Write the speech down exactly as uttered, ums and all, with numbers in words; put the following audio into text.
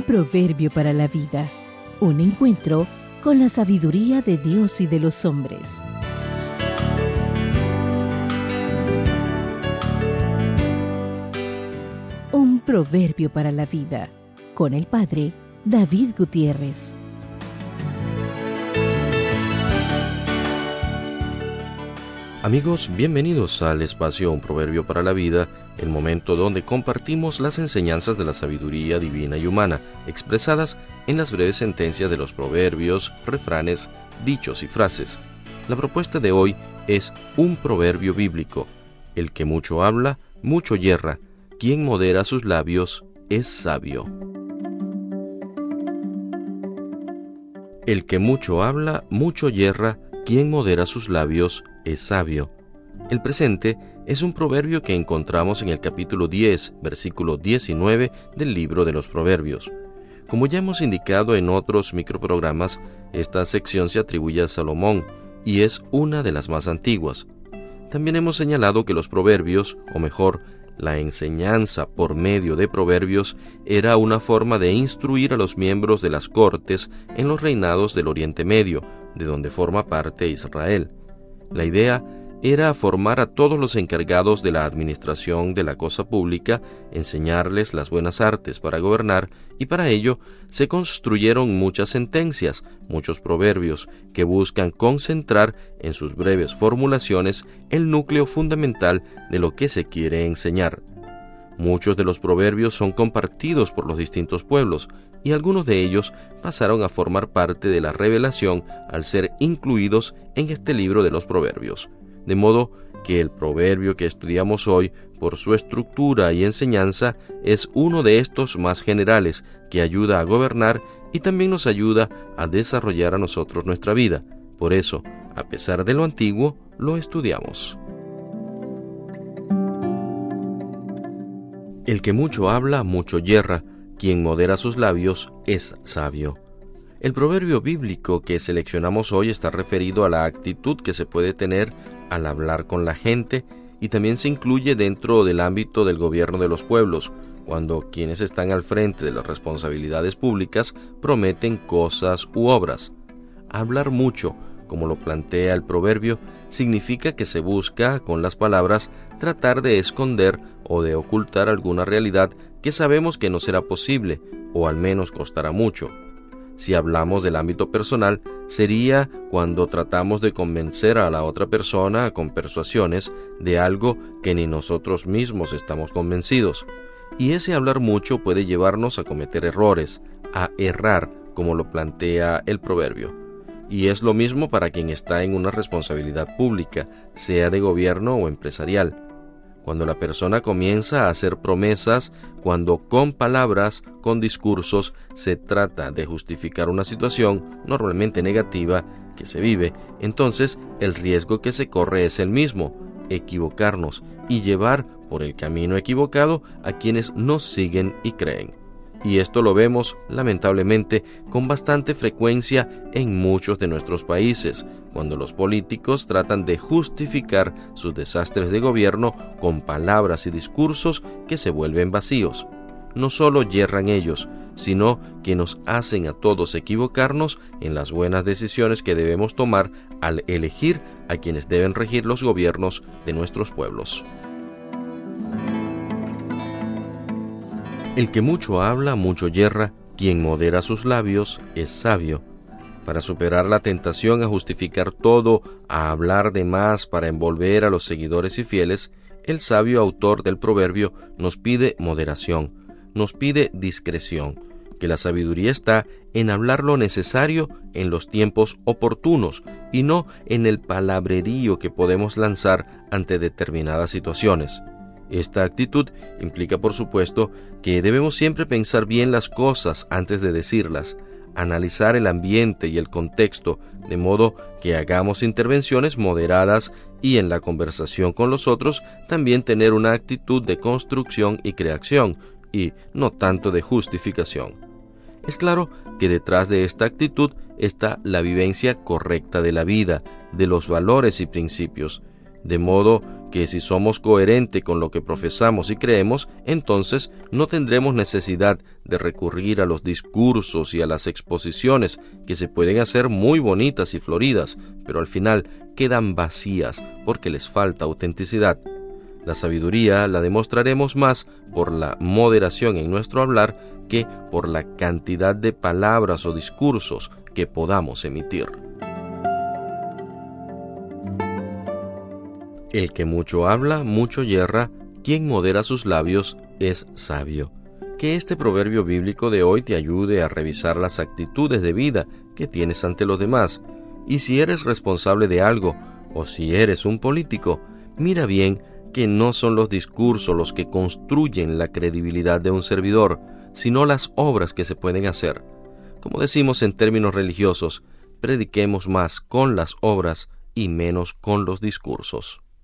proverbio para la vida. Un encuentro con la sabiduría de Dios y de los hombres. Un proverbio para la vida. Con el Padre David Gutiérrez. Amigos, bienvenidos al espacio Un Proverbio para la Vida, el momento donde compartimos las enseñanzas de la sabiduría divina y humana, expresadas en las breves sentencias de los proverbios, refranes, dichos y frases. La propuesta de hoy es un proverbio bíblico: el que mucho habla, mucho yerra; quien modera sus labios es sabio. El que mucho habla, mucho yerra; quien modera sus labios es sabio. El presente es un proverbio que encontramos en el capítulo diez, versículo diecinueve del libro de los Proverbios. Como ya hemos indicado en otros microprogramas, esta sección se atribuye a Salomón y es una de las más antiguas. También hemos señalado que los proverbios, o mejor, la enseñanza por medio de proverbios, era una forma de instruir a los miembros de las cortes en los reinados del Oriente Medio, de donde forma parte Israel. La idea era formar a todos los encargados de la administración de la cosa pública, enseñarles las buenas artes para gobernar, y para ello se construyeron muchas sentencias, muchos proverbios, que buscan concentrar en sus breves formulaciones el núcleo fundamental de lo que se quiere enseñar. Muchos de los proverbios son compartidos por los distintos pueblos, y algunos de ellos pasaron a formar parte de la revelación al ser incluidos en este libro de los proverbios. De modo que el proverbio que estudiamos hoy, por su estructura y enseñanza, es uno de estos más generales, que ayuda a gobernar y también nos ayuda a desarrollar a nosotros nuestra vida. Por eso, a pesar de lo antiguo, lo estudiamos. El que mucho habla, mucho yerra; quien modera sus labios es sabio. El proverbio bíblico que seleccionamos hoy está referido a la actitud que se puede tener al hablar con la gente, y también se incluye dentro del ámbito del gobierno de los pueblos, cuando quienes están al frente de las responsabilidades públicas prometen cosas u obras. Hablar mucho, como lo plantea el proverbio, significa que se busca, con las palabras, tratar de esconder o de ocultar alguna realidad que sabemos que no será posible, o al menos costará mucho. Si hablamos del ámbito personal, sería cuando tratamos de convencer a la otra persona con persuasiones de algo que ni nosotros mismos estamos convencidos. Y ese hablar mucho puede llevarnos a cometer errores, a errar, como lo plantea el proverbio. Y es lo mismo para quien está en una responsabilidad pública, sea de gobierno o empresarial. Cuando la persona comienza a hacer promesas, cuando con palabras, con discursos, se trata de justificar una situación, normalmente negativa, que se vive, entonces el riesgo que se corre es el mismo: equivocarnos y llevar por el camino equivocado a quienes nos siguen y creen. Y esto lo vemos, lamentablemente, con bastante frecuencia en muchos de nuestros países, cuando los políticos tratan de justificar sus desastres de gobierno con palabras y discursos que se vuelven vacíos. No solo yerran ellos, sino que nos hacen a todos equivocarnos en las buenas decisiones que debemos tomar al elegir a quienes deben regir los gobiernos de nuestros pueblos. El que mucho habla, mucho yerra; quien modera sus labios es sabio. Para superar la tentación a justificar todo, a hablar de más para envolver a los seguidores y fieles, el sabio autor del proverbio nos pide moderación, nos pide discreción, que la sabiduría está en hablar lo necesario en los tiempos oportunos y no en el palabrerío que podemos lanzar ante determinadas situaciones. Esta actitud implica, por supuesto, que debemos siempre pensar bien las cosas antes de decirlas, analizar el ambiente y el contexto, de modo que hagamos intervenciones moderadas y en la conversación con los otros también tener una actitud de construcción y creación, y no tanto de justificación. Es claro que detrás de esta actitud está la vivencia correcta de la vida, de los valores y principios, De modo que si somos coherentes con lo que profesamos y creemos, entonces no tendremos necesidad de recurrir a los discursos y a las exposiciones que se pueden hacer muy bonitas y floridas, pero al final quedan vacías porque les falta autenticidad. La sabiduría la demostraremos más por la moderación en nuestro hablar que por la cantidad de palabras o discursos que podamos emitir. El que mucho habla, mucho yerra, quien modera sus labios es sabio. Que este proverbio bíblico de hoy te ayude a revisar las actitudes de vida que tienes ante los demás. Y si eres responsable de algo, o si eres un político, mira bien que no son los discursos los que construyen la credibilidad de un servidor, sino las obras que se pueden hacer. Como decimos en términos religiosos, prediquemos más con las obras y menos con los discursos.